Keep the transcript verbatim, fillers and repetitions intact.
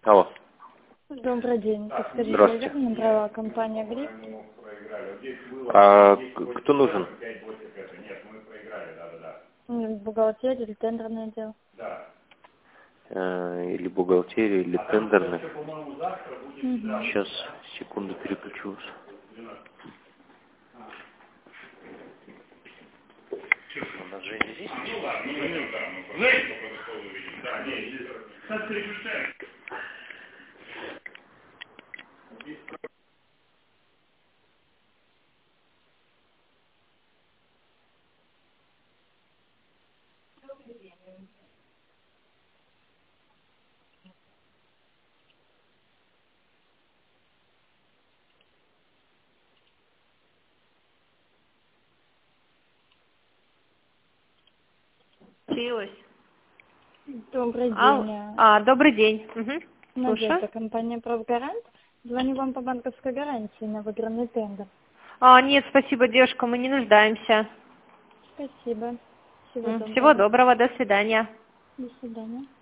Алло. Добрый день. Подскажите, Здравствуйте. верно набрала компания Гриф? А к- кто нужен? М, Бухгалтерия или тендерный отдел? Э, Или бухгалтерия, или тендерный. Мгм. Сейчас, секунду, переключу вас. Она же здесь? Слилась. Добрый А, день. а, добрый день. Угу. Слушаю. Надежда, компания «Правгарант». Звоню вам по банковской гарантии на выигранный тендер. А, нет, спасибо, девушка, мы не нуждаемся. Спасибо. Всего М, Всего доброго. доброго, до свидания. До свидания.